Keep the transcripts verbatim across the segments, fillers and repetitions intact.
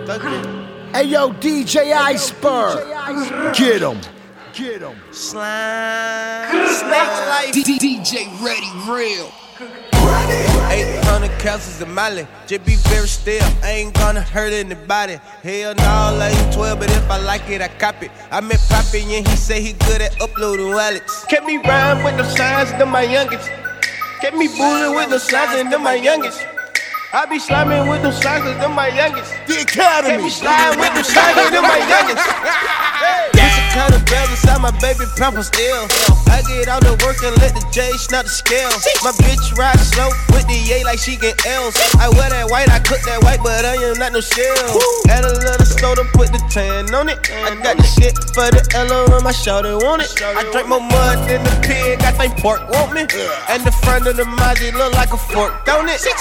Hey yo, D J Iceberg, get him. Get him. Slime. Snake life. D J Ready Real. eight hundred calories of Molly. Just be very still. I ain't gonna hurt anybody. Hell no, I ain't twelve, but if I like it, I cop it. I met Poppy and he say he good at uploading wallets. Kept me rhyme with the signs, them my youngest. Kept me bullying with the signs, and them my youngest. I be sliming with them signs, and them my youngest. The Academy. Kept me sliding with them signs, and them my youngest. This a kind of bells inside my baby pamper still. I get out to work and let the J snap the scale. My bitch ride slow with the A like she get L's. I wear that white, I cook that white, but I am not no shell. Add a little soda, put the tan on it. I got the shit for the L O on my shoulder, want it. I drink more mud than the pig, I think pork want me. And the front of the Maji look like a fork, don't it?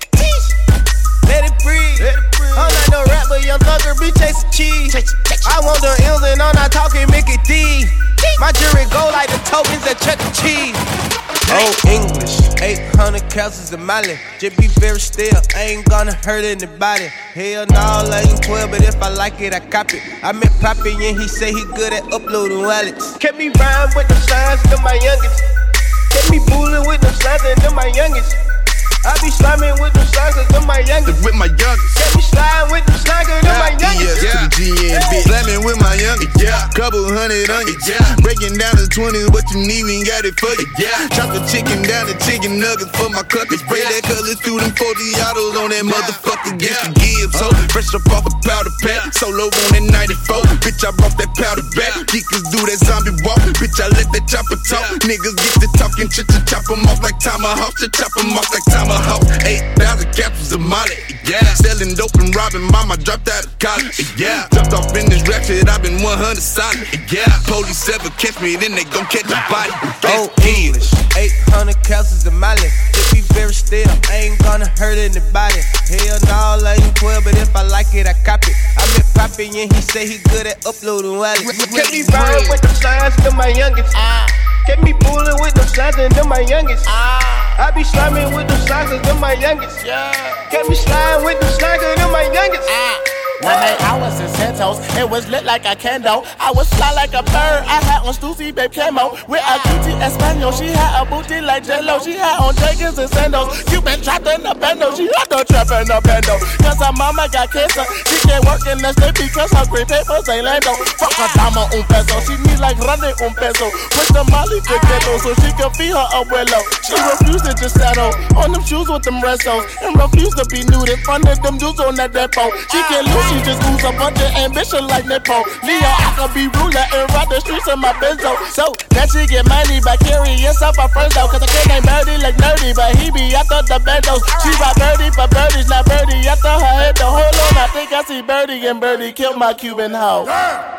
Let it breathe. Let it breathe. I'm not no rap, but young thugger be chasing cheese. I want the ills and I'm not talking Mickey D. My jury go like the tokens at Chuck E. Cheese. Oh, English, eight hundred calories of Molly. Just be very still, I ain't gonna hurt anybody. Hell no, I ain't twelve, but if I like it, I cop it. I met Poppy and he say he good at uploading wallets. Kept me rhyme with the signs, them my youngest. Kept me bullying with the signs, and them my youngest. I be sliming with them slides, cause them my youngest. With my youngest. Get me sliding with them slides, cause them my youngest. Yeah, to the G N bitch. Slamming with my youngest. Yeah. Couple hundred onions. Yeah. Breaking down the twenties, what you need, we ain't got it for you. Yeah. Chop the chicken down to chicken nuggets for my cluckers. Spray that colors through them forty autos on that motherfucker. Get the Gibbs, so fresh up off a powder pack. Solo on that ninety-four. Bitch, I brought that powder back. Geekers do that zombie walk. Bitch, I let that chopper talk. Niggas get to talking, ch ch chop them off like tomahawk. Ch chop them off like tomahawk. eight thousand capsules of Molly, yeah. Selling dope and robbing, mama dropped out of college, yeah. Jumped off in this rap shit, I been one hundred solid, yeah. Police ever catch me, then they gon' catch a body. Oh, English, eight hundred calories of Molly. Just be very still, I ain't gonna hurt anybody. Hell no, I ain't twelve, but if I like it, I cop it. I met Poppy and he say he good at uploading wallets. Kept me rhyme with them signs, them my youngest. Kept me bullying with them signs, and them my youngest. I be sliming with them slides, cause them my youngest. Yeah. Kept me sliding with them slides, cause them my youngest. Ah. One day I was in Santos, it was lit like a candle. I was fly like a bird, I had on Stussy babe camo. With a Q T Espanol, she had a booty like J-Lo. She had on Jenkins and sandals. You been trapped in the bando, she had the trap in the bando. Cause her mama got cancer, she can't work in the state because her green papers ain't lando. Fuck her dama un peso, she need like running un peso. Put the molly to ghetto so she can feed her abuelo. She refused to just settle on them shoes with them restos. And refused to be nude in front of them dudes on that depot. She can't lose. She just ooze a bunch of ambition like Nepo. Leo, I could be ruler and ride the streets in my benzo. So that she get money by carrying yourself her friends though. Cause I can't name Birdie like Nerdy, but he be after the bendos. She ride Birdie for birdies, not Birdie after her head the whole on. I think I see Birdie and Birdie killed my Cuban hoe.